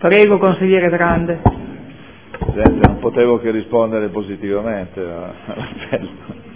Prego, consigliere Grande. Presidente, non potevo che rispondere positivamente all'appello.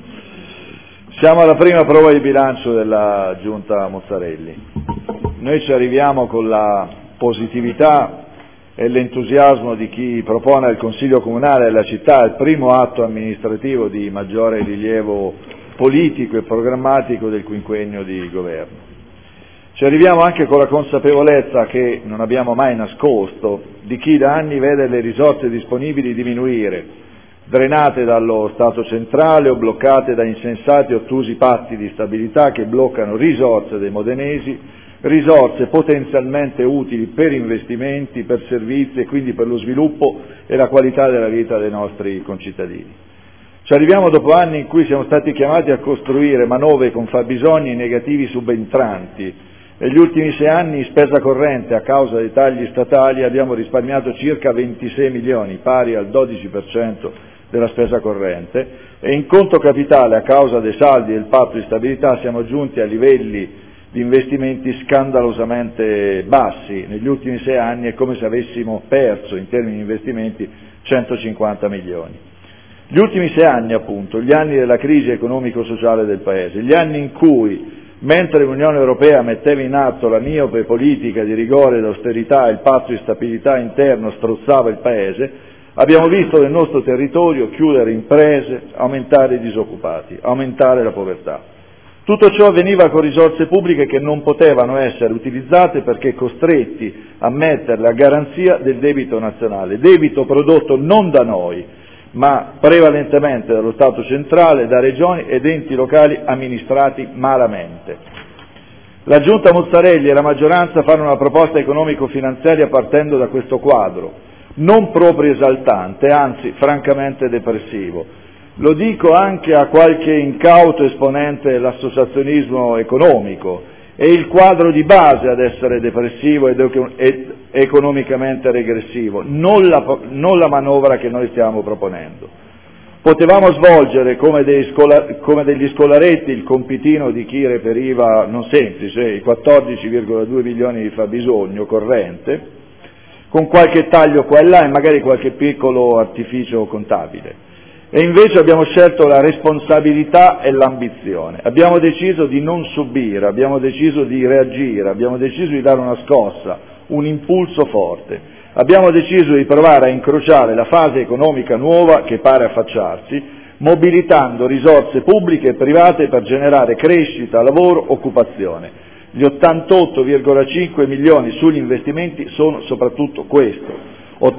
Siamo alla prima prova di bilancio della Giunta Mozzarelli. Noi ci arriviamo con la positività e l'entusiasmo di chi propone al Consiglio Comunale della città il primo atto amministrativo di maggiore rilievo politico e programmatico del quinquennio di governo. Ci arriviamo anche con la consapevolezza che non abbiamo mai nascosto di chi da anni vede le risorse disponibili diminuire, drenate dallo Stato centrale o bloccate da insensati e ottusi patti di stabilità che bloccano risorse dei modenesi, risorse potenzialmente utili per investimenti, per servizi e quindi per lo sviluppo e la qualità della vita dei nostri concittadini. Ci arriviamo dopo anni in cui siamo stati chiamati a costruire manovre con fabbisogni negativi subentranti. Negli ultimi 6 anni in spesa corrente a causa dei tagli statali abbiamo risparmiato circa 26 milioni, pari al 12% della spesa corrente, e in conto capitale a causa dei saldi del patto di stabilità siamo giunti a livelli di investimenti scandalosamente bassi. Negli ultimi 6 anni è come se avessimo perso in termini di investimenti 150 milioni. Gli ultimi 6 anni, appunto, gli anni della crisi economico-sociale del Paese, gli anni in cui, mentre l'Unione Europea metteva in atto la miope politica di rigore ed austerità e il patto di stabilità interno strozzava il Paese, abbiamo visto nel nostro territorio chiudere imprese, aumentare i disoccupati, aumentare la povertà. Tutto ciò avveniva con risorse pubbliche che non potevano essere utilizzate perché costretti a metterle a garanzia del debito nazionale, debito prodotto non da noi, ma prevalentemente dallo Stato centrale, da regioni ed enti locali amministrati malamente. La Giunta Mozzarelli e la maggioranza fanno una proposta economico-finanziaria partendo da questo quadro, non proprio esaltante, anzi francamente depressivo. Lo dico anche a qualche incauto esponente dell'associazionismo economico. È il quadro di base ad essere depressivo ed economicamente regressivo, non la manovra che noi stiamo proponendo. Potevamo svolgere come degli scolaretti il compitino di chi reperiva, non semplice, i 14,2 milioni di fabbisogno corrente, con qualche taglio qua e là e magari qualche piccolo artificio contabile. E invece abbiamo scelto la responsabilità e l'ambizione. Abbiamo deciso di non subire, abbiamo deciso di reagire, abbiamo deciso di dare una scossa, un impulso forte. Abbiamo deciso di provare a incrociare la fase economica nuova che pare affacciarsi, mobilitando risorse pubbliche e private per generare crescita, lavoro, occupazione. Gli 88,5 milioni sugli investimenti sono soprattutto questo.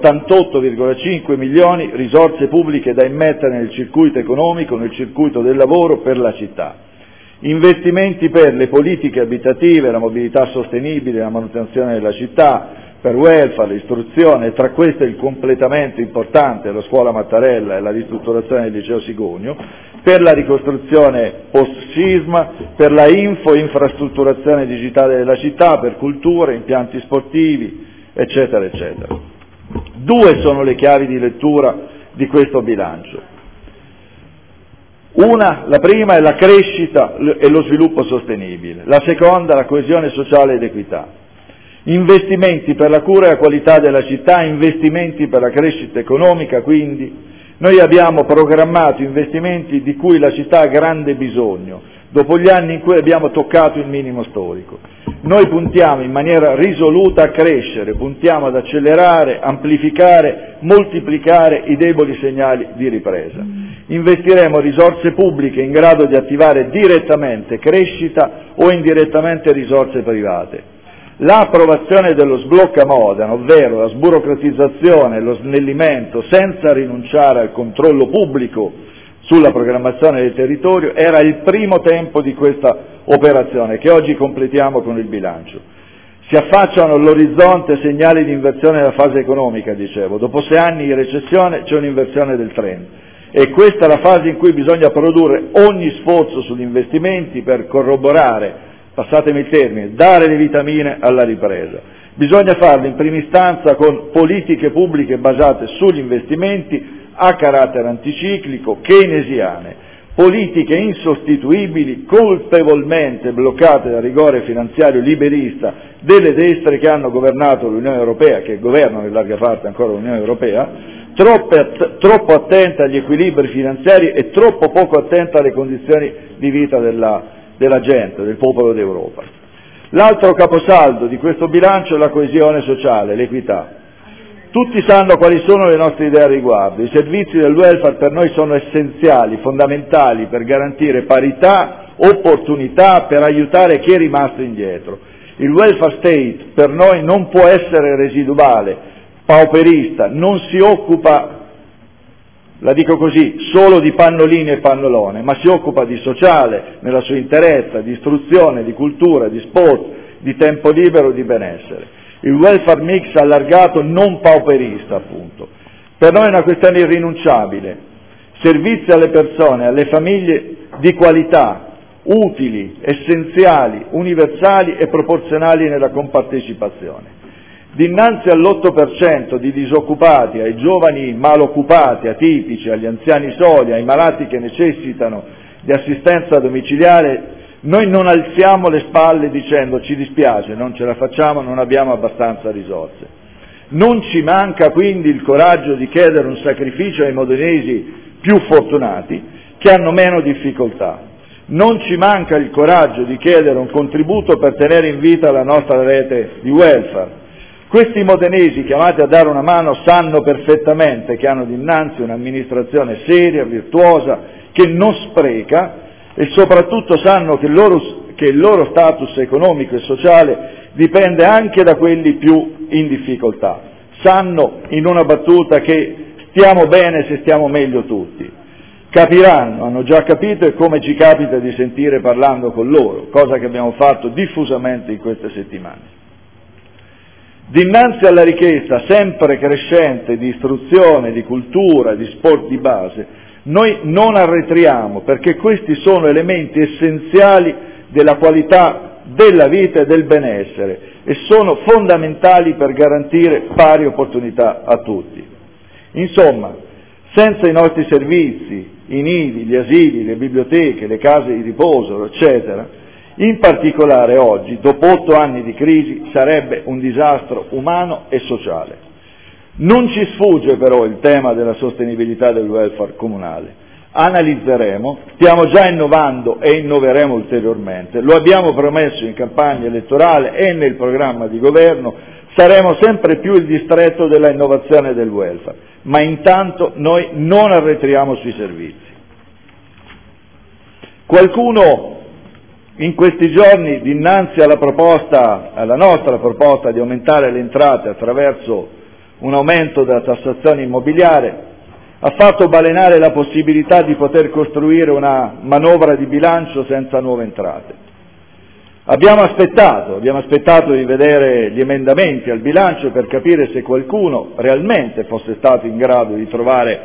88,5 milioni risorse pubbliche da immettere nel circuito economico, nel circuito del lavoro per la città. Investimenti per le politiche abitative, la mobilità sostenibile, la manutenzione della città, per welfare, l'istruzione, e tra queste il completamento importante della scuola Mattarella e la ristrutturazione del liceo Sigonio, per la ricostruzione post-sisma, per la infrastrutturazione digitale della città, per cultura, impianti sportivi, eccetera, eccetera. 2 sono le chiavi di lettura di questo bilancio. La prima è la crescita e lo sviluppo sostenibile, la seconda la coesione sociale ed equità. Investimenti per la cura e la qualità della città, investimenti per la crescita economica, quindi noi abbiamo programmato investimenti di cui la città ha grande bisogno, dopo gli anni in cui abbiamo toccato il minimo storico. Noi puntiamo in maniera risoluta a crescere, puntiamo ad accelerare, amplificare, moltiplicare i deboli segnali di ripresa. Investiremo risorse pubbliche in grado di attivare direttamente crescita o indirettamente risorse private. L'approvazione dello sblocca Modena, ovvero la sburocratizzazione e lo snellimento senza rinunciare al controllo pubblico sulla programmazione del territorio, era il primo tempo di questa operazione che oggi completiamo con il bilancio. Si affacciano all'orizzonte segnali di inversione della fase economica, dicevo. Dopo 6 anni di recessione c'è un'inversione del trend e questa è la fase in cui bisogna produrre ogni sforzo sugli investimenti per corroborare, passatemi il termine, dare le vitamine alla ripresa. Bisogna farlo in prima istanza con politiche pubbliche basate sugli investimenti a carattere anticiclico, keynesiane, politiche insostituibili, colpevolmente bloccate dal rigore finanziario liberista delle destre che hanno governato l'Unione Europea, che governano in larga parte ancora l'Unione Europea, troppo attenta agli equilibri finanziari e troppo poco attenta alle condizioni di vita della gente, del popolo d'Europa. L'altro caposaldo di questo bilancio è la coesione sociale, l'equità. Tutti sanno quali sono le nostre idee al riguardo. I servizi del welfare per noi sono essenziali, fondamentali per garantire parità, opportunità, per aiutare chi è rimasto indietro. Il welfare state per noi non può essere residuale, pauperista, non si occupa, la dico così, solo di pannolini e pannolone, ma si occupa di sociale nella sua interezza, di istruzione, di cultura, di sport, di tempo libero, di benessere. Il welfare mix allargato, non pauperista, appunto. Per noi è una questione irrinunciabile. Servizi alle persone, alle famiglie di qualità, utili, essenziali, universali e proporzionali nella compartecipazione. Dinanzi all'8% di disoccupati, ai giovani maloccupati, atipici, agli anziani soli, ai malati che necessitano di assistenza domiciliare, noi non alziamo le spalle dicendo ci dispiace, non ce la facciamo, non abbiamo abbastanza risorse. Non ci manca quindi il coraggio di chiedere un sacrificio ai modenesi più fortunati che hanno meno difficoltà. Non ci manca il coraggio di chiedere un contributo per tenere in vita la nostra rete di welfare. Questi modenesi chiamati a dare una mano sanno perfettamente che hanno dinanzi un'amministrazione seria, virtuosa, che non spreca, e soprattutto sanno che il loro status economico e sociale dipende anche da quelli più in difficoltà. Sanno, in una battuta, che stiamo bene se stiamo meglio tutti. Capiranno, hanno già capito, e come ci capita di sentire parlando con loro, cosa che abbiamo fatto diffusamente in queste settimane. Dinanzi alla richiesta sempre crescente di istruzione, di cultura, di sport di base, noi non arretriamo, perché questi sono elementi essenziali della qualità della vita e del benessere e sono fondamentali per garantire pari opportunità a tutti. Insomma, senza i nostri servizi, i nidi, gli asili, le biblioteche, le case di riposo, eccetera, in particolare oggi, dopo 8 anni di crisi, sarebbe un disastro umano e sociale. Non ci sfugge però il tema della sostenibilità del welfare comunale. Analizzeremo, stiamo già innovando e innoveremo ulteriormente, lo abbiamo promesso in campagna elettorale e nel programma di governo, saremo sempre più il distretto della innovazione del welfare, ma intanto noi non arretriamo sui servizi. Qualcuno in questi giorni, dinanzi alla nostra proposta di aumentare le entrate attraverso un aumento della tassazione immobiliare, ha fatto balenare la possibilità di poter costruire una manovra di bilancio senza nuove entrate. Abbiamo aspettato di vedere gli emendamenti al bilancio per capire se qualcuno realmente fosse stato in grado di trovare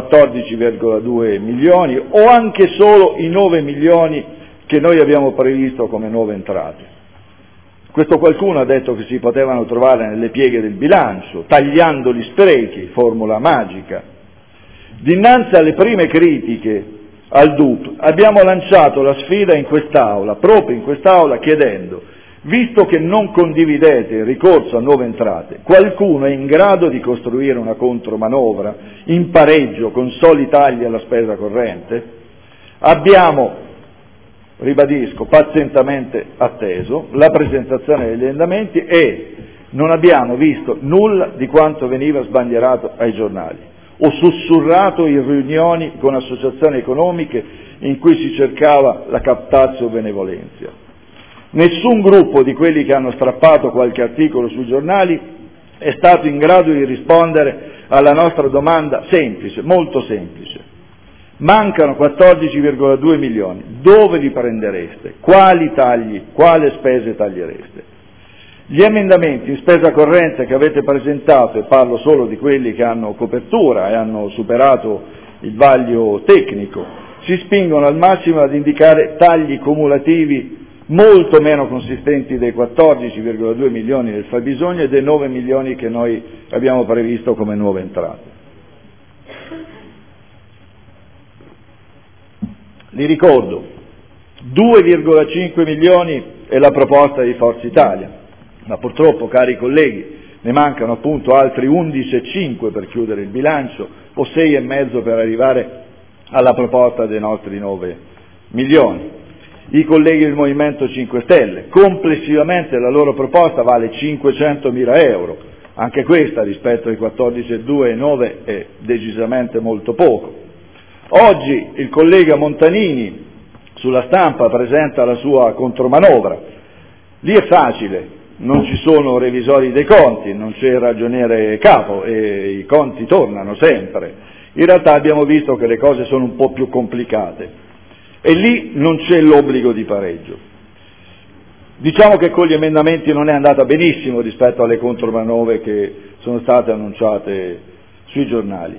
14,2 milioni o anche solo i 9 milioni che noi abbiamo previsto come nuove entrate. Questo qualcuno ha detto che si potevano trovare nelle pieghe del bilancio, tagliando gli sprechi, formula magica. Dinanzi alle prime critiche al DUP abbiamo lanciato la sfida in quest'Aula, proprio in quest'Aula, chiedendo, visto che non condividete il ricorso a nuove entrate, qualcuno è in grado di costruire una contromanovra in pareggio con soli tagli alla spesa corrente? Abbiamo, ribadisco, pazientemente atteso la presentazione degli emendamenti e non abbiamo visto nulla di quanto veniva sbandierato ai giornali o sussurrato in riunioni con associazioni economiche in cui si cercava la captatio benevolenzia. Nessun gruppo di quelli che hanno strappato qualche articolo sui giornali è stato in grado di rispondere alla nostra domanda semplice, molto semplice. Mancano 14,2 milioni, dove li prendereste? Quali tagli, quale spese tagliereste? Gli emendamenti in spesa corrente che avete presentato, e parlo solo di quelli che hanno copertura e hanno superato il vaglio tecnico, si spingono al massimo ad indicare tagli cumulativi molto meno consistenti dei 14,2 milioni del fabbisogno e dei 9 milioni che noi abbiamo previsto come nuove entrate. li ricordo, 2,5 milioni è la proposta di Forza Italia, ma purtroppo, cari colleghi, ne mancano appunto altri 11,5 per chiudere il bilancio o 6,5 per arrivare alla proposta dei nostri 9 milioni. I colleghi del Movimento 5 Stelle, complessivamente la loro proposta vale 500.000 euro, anche questa rispetto ai 14,2 e 9 è decisamente molto poco. Oggi il collega Montanini sulla Stampa presenta la sua contromanovra, lì è facile, non ci sono revisori dei conti, non c'è il ragioniere capo e i conti tornano sempre. In realtà abbiamo visto che le cose sono un po' più complicate e lì non c'è l'obbligo di pareggio. Diciamo che con gli emendamenti non è andata benissimo rispetto alle contromanovre che sono state annunciate sui giornali.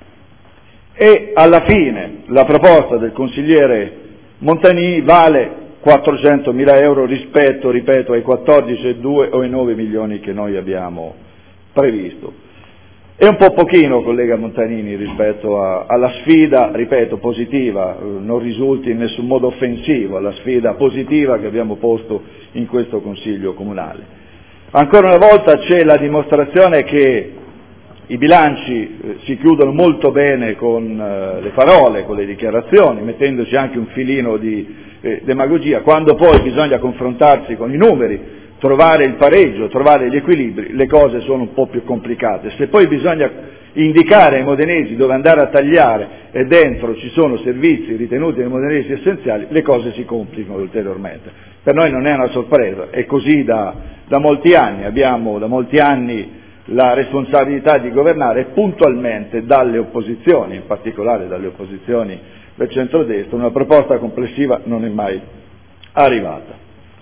E alla fine la proposta del consigliere Montanini vale 400.000 euro rispetto, ripeto, ai 14,2 o ai 9 milioni che noi abbiamo previsto. È un po' pochino, collega Montanini, rispetto alla sfida, ripeto, positiva, non risulti in nessun modo offensivo, alla sfida positiva che abbiamo posto in questo Consiglio Comunale. Ancora una volta c'è la dimostrazione che i bilanci si chiudono molto bene con le parole, con le dichiarazioni, mettendoci anche un filino di demagogia, quando poi bisogna confrontarsi con i numeri, trovare il pareggio, trovare gli equilibri, le cose sono un po' più complicate. Se poi bisogna indicare ai modenesi dove andare a tagliare e dentro ci sono servizi ritenuti dai modenesi essenziali, le cose si complicano ulteriormente. Per noi non è una sorpresa, è così da molti anni, abbiamo da molti anni la responsabilità di governare puntualmente dalle opposizioni, in particolare dalle opposizioni del centrodestra, una proposta complessiva non è mai arrivata.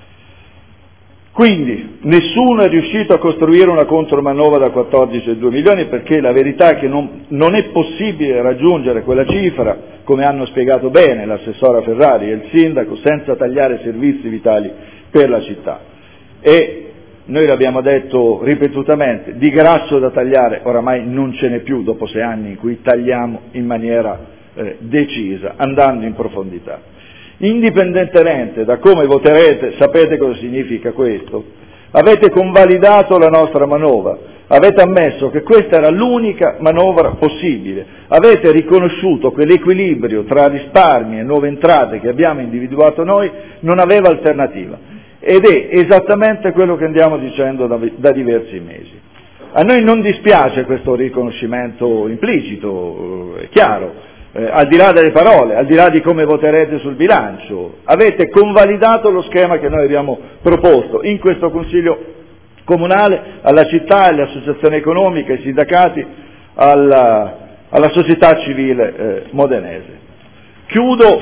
Quindi nessuno è riuscito a costruire una contromanovra da 14,2 milioni perché la verità è che non è possibile raggiungere quella cifra, come hanno spiegato bene l'assessora Ferrari e il sindaco, senza tagliare servizi vitali per la città. E noi l'abbiamo detto ripetutamente, di grasso da tagliare oramai non ce n'è più dopo 6 anni in cui tagliamo in maniera decisa, andando in profondità. Indipendentemente da come voterete, sapete cosa significa questo? Avete convalidato la nostra manovra, avete ammesso che questa era l'unica manovra possibile, avete riconosciuto che l'equilibrio tra risparmi e nuove entrate che abbiamo individuato noi non aveva alternativa ed è esattamente quello che andiamo dicendo da diversi mesi. A noi non dispiace questo riconoscimento implicito, è chiaro, al di là delle parole, al di là di come voterete sul bilancio, avete convalidato lo schema che noi abbiamo proposto in questo Consiglio Comunale alla città, alle associazioni economiche, ai sindacati, alla società civile modenese. Chiudo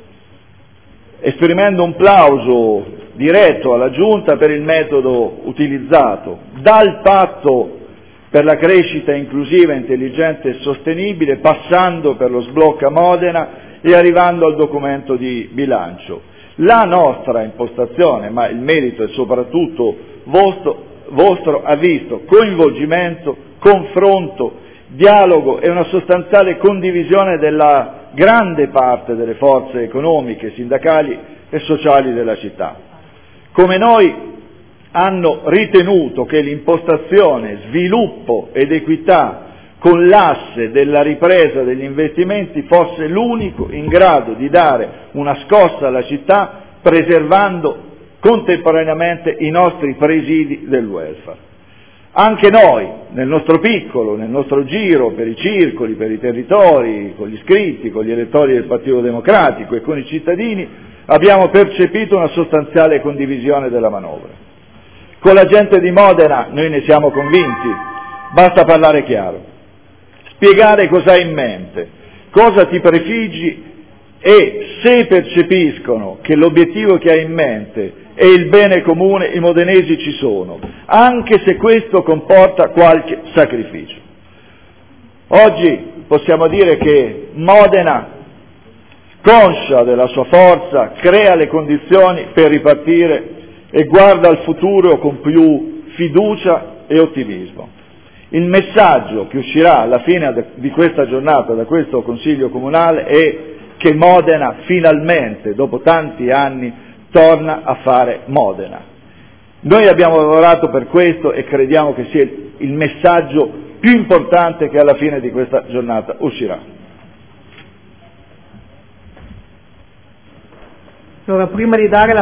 esprimendo un plauso diretto alla Giunta per il metodo utilizzato, dal patto per la crescita inclusiva, intelligente e sostenibile, passando per lo sblocca Modena e arrivando al documento di bilancio. La nostra impostazione, ma il merito è soprattutto vostro, ha visto coinvolgimento, confronto, dialogo e una sostanziale condivisione della grande parte delle forze economiche, sindacali e sociali della città. Come noi hanno ritenuto che l'impostazione sviluppo ed equità con l'asse della ripresa degli investimenti fosse l'unico in grado di dare una scossa alla città, preservando contemporaneamente i nostri presidi del welfare. Anche noi, nel nostro piccolo, nel nostro giro, per i circoli, per i territori, con gli iscritti, con gli elettori del Partito Democratico e con i cittadini, abbiamo percepito una sostanziale condivisione della manovra. Con la gente di Modena noi ne siamo convinti, basta parlare chiaro, spiegare cosa hai in mente, cosa ti prefiggi e se percepiscono che l'obiettivo che hai in mente è il bene comune, i modenesi ci sono, anche se questo comporta qualche sacrificio. Oggi possiamo dire che Modena, conscia della sua forza, crea le condizioni per ripartire e guarda al futuro con più fiducia e ottimismo. Il messaggio che uscirà alla fine di questa giornata da questo Consiglio Comunale è che Modena finalmente, dopo tanti anni, torna a fare Modena. Noi abbiamo lavorato per questo e crediamo che sia il messaggio più importante che alla fine di questa giornata uscirà. Allora, prima di dare la